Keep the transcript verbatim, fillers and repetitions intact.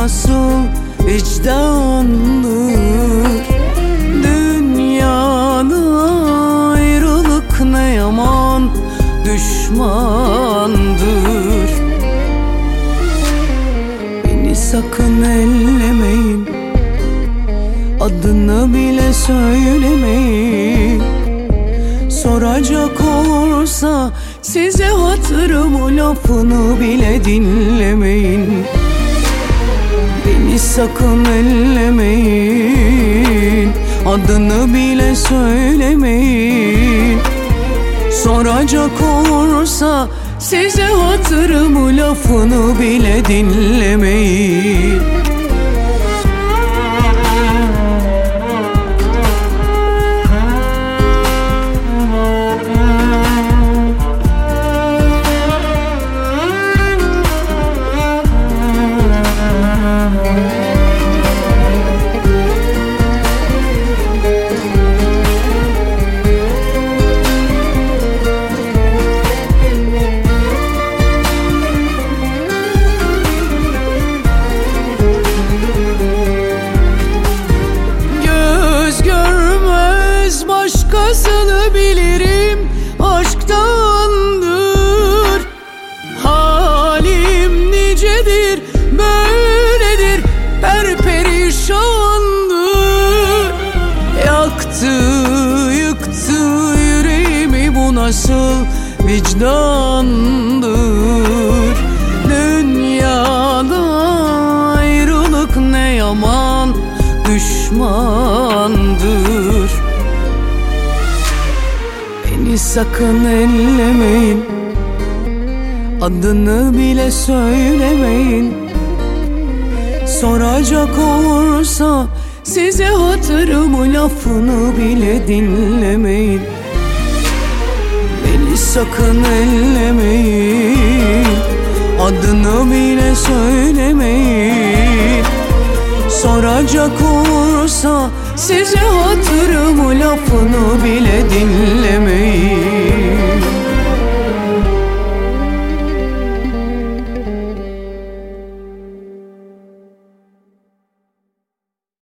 nasıl vicdandır? Dünyada ayrılık ne yaman düşmandır. Beni sakın ellemeyin, adını bile söylemeyin. Soracak olursa size hatırımı, lafını bile dinlemeyin. Beni sakın ellemeyin, adını bile söylemeyin. Soracak olursa size hatırımı, lafını bile dinlemeyin. Başkasını bilirim aşktandır. Halim nicedir, böyledir, perperişandır. Yaktı, yıktı yüreğimi, bu nasıl vicdandır? Dünyada ayrılık ne yaman düşmandır. Beni sakın ellemeyin, adını bile söylemeyin. Soracak olursa size hatırımı, lafını bile dinlemeyin. Beni sakın ellemeyin, adını bile söylemeyin. Soracak olursa size hatırımı